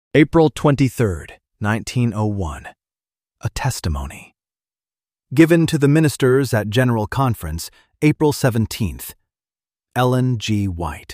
April 23rd, 1901. A testimony. Given to the ministers at General Conference, April 17th. Ellen G. White.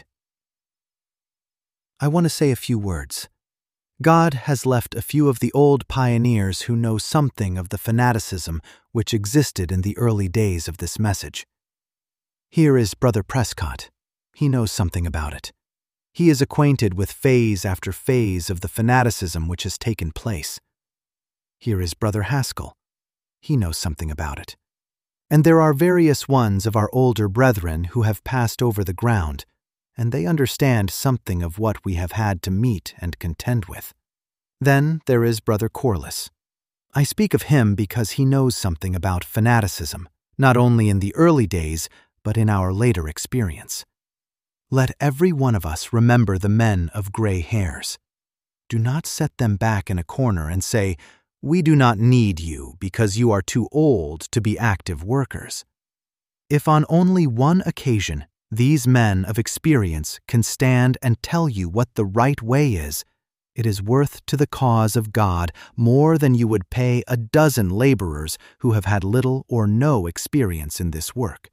I want to say a few words. God has left a few of the old pioneers who know something of the fanaticism which existed in the early days of this message. Here is Brother Prescott. He knows something about it. He is acquainted with phase after phase of the fanaticism which has taken place. Here is Brother Haskell. He knows something about it. And there are various ones of our older brethren who have passed over the ground, and they understand something of what we have had to meet and contend with. Then there is Brother Corliss. I speak of him because he knows something about fanaticism, not only in the early days, but in our later experience. Let every one of us remember the men of gray hairs. Do not set them back in a corner and say, "We do not need you because you are too old to be active workers." If on only one occasion these men of experience can stand and tell you what the right way is, it is worth to the cause of God more than you would pay a dozen laborers who have had little or no experience in this work.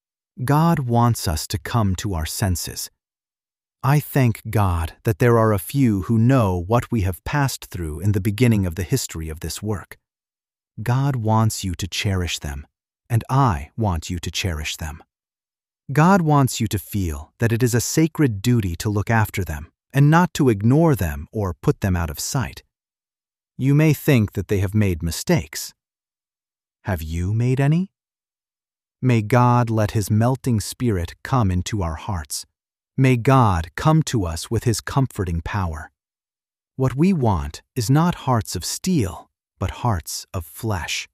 God wants us to come to our senses. I thank God that there are a few who know what we have passed through in the beginning of the history of this work. God wants you to cherish them, and I want you to cherish them. God wants you to feel that it is a sacred duty to look after them, and not to ignore them or put them out of sight. You may think that they have made mistakes. Have you made any? May God let His melting Spirit come into our hearts. May God come to us with His comforting power. What we want is not hearts of steel, but hearts of flesh.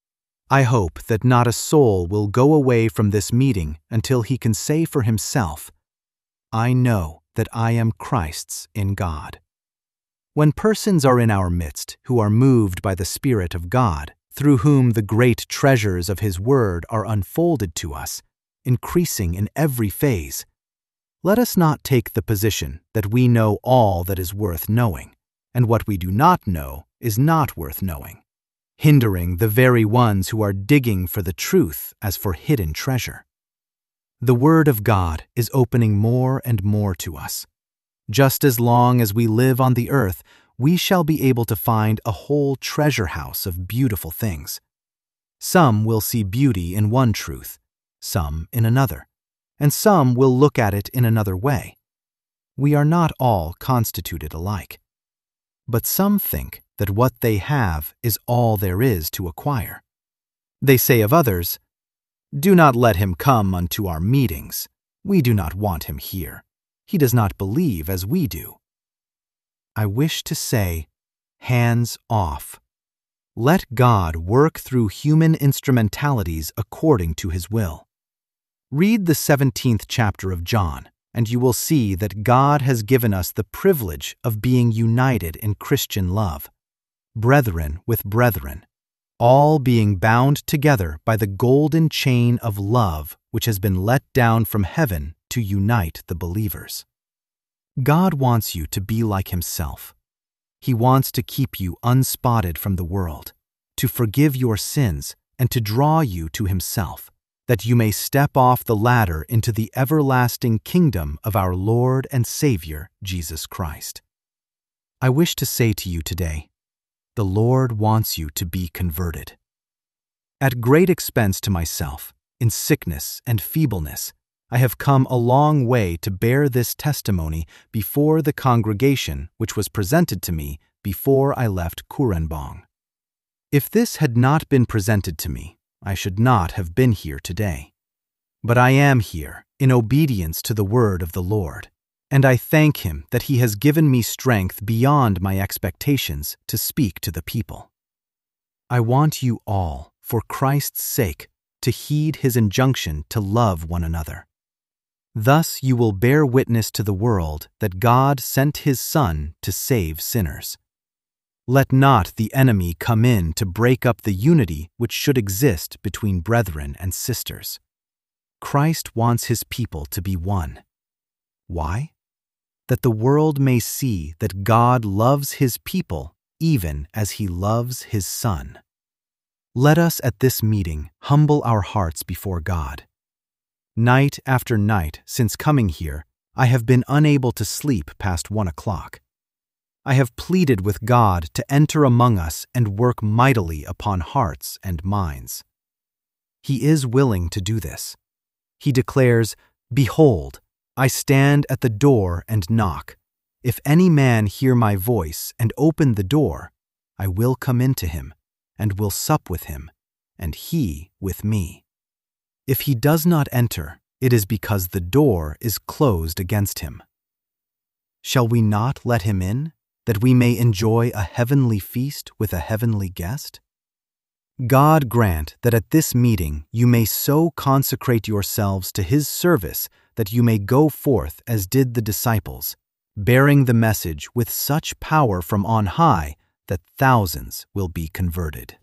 I hope that not a soul will go away from this meeting until he can say for himself, "I know that I am Christ's in God." When persons are in our midst who are moved by the Spirit of God, through whom the great treasures of His Word are unfolded to us, increasing in every phase, let us not take the position that we know all that is worth knowing, and what we do not know is not worth knowing, hindering the very ones who are digging for the truth as for hidden treasure. The Word of God is opening more and more to us. Just as long as we live on the earth, we shall be able to find a whole treasure house of beautiful things. Some will see beauty in one truth, some in another, and some will look at it in another way. We are not all constituted alike. But some think that what they have is all there is to acquire. They say of others, "Do not let him come unto our meetings. We do not want him here. He does not believe as we do." I wish to say, hands off. Let God work through human instrumentalities according to His will. Read the 17th chapter of John, and you will see that God has given us the privilege of being united in Christian love, brethren with brethren, all being bound together by the golden chain of love which has been let down from heaven to unite the believers. God wants you to be like Himself. He wants to keep you unspotted from the world, to forgive your sins, and to draw you to Himself, that you may step off the ladder into the everlasting kingdom of our Lord and Savior, Jesus Christ. I wish to say to you today, the Lord wants you to be converted. At great expense to myself, in sickness and feebleness, I have come a long way to bear this testimony before the congregation which was presented to me before I left Kurenbong. If this had not been presented to me, I should not have been here today. But I am here in obedience to the word of the Lord, and I thank Him that He has given me strength beyond my expectations to speak to the people. I want you all, for Christ's sake, to heed His injunction to love one another. Thus you will bear witness to the world that God sent His Son to save sinners. Let not the enemy come in to break up the unity which should exist between brethren and sisters. Christ wants His people to be one. Why? that the world may see that God loves his people even as he loves his Son. Let us at this meeting humble our hearts before God. Night after night since coming here, I have been unable to sleep past 1 o'clock. I have pleaded with God to enter among us and work mightily upon hearts and minds. He is willing to do this. He declares, "Behold, I stand at the door and knock. If any man hear my voice and open the door, I will come into him, and will sup with him, and he with me. If he does not enter, it is because the door is closed against him. Shall we not let him in, that we may enjoy a heavenly feast with a heavenly guest? God grant that at this meeting you may so consecrate yourselves to his service that you may go forth as did the disciples, bearing the message with such power from on high that thousands will be converted."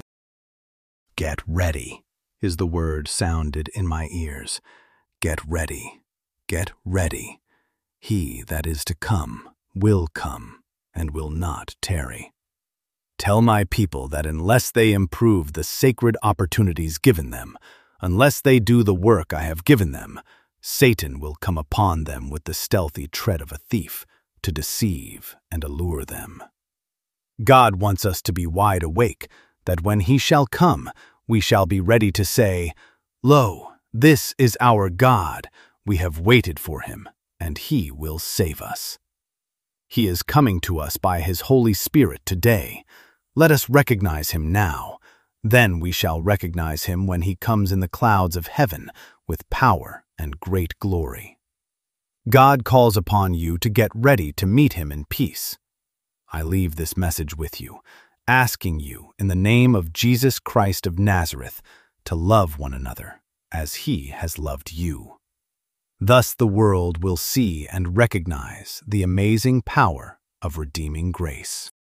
"Get ready," is the word sounded in my ears. "Get ready, get ready. He that is to come will come and will not tarry. Tell my people that unless they improve the sacred opportunities given them, unless they do the work I have given them, Satan will come upon them with the stealthy tread of a thief to deceive and allure them. God wants us to be wide awake, that when he shall come, we shall be ready to say, 'Lo, this is our God. We have waited for him, and he will save us.' He is coming to us by his Holy Spirit today. Let us recognize him now. Then we shall recognize him when he comes in the clouds of heaven with power and great glory. God calls upon you to get ready to meet him in peace. I leave this message with you, asking you in the name of Jesus Christ of Nazareth to love one another as he has loved you. Thus the world will see and recognize the amazing power of redeeming grace."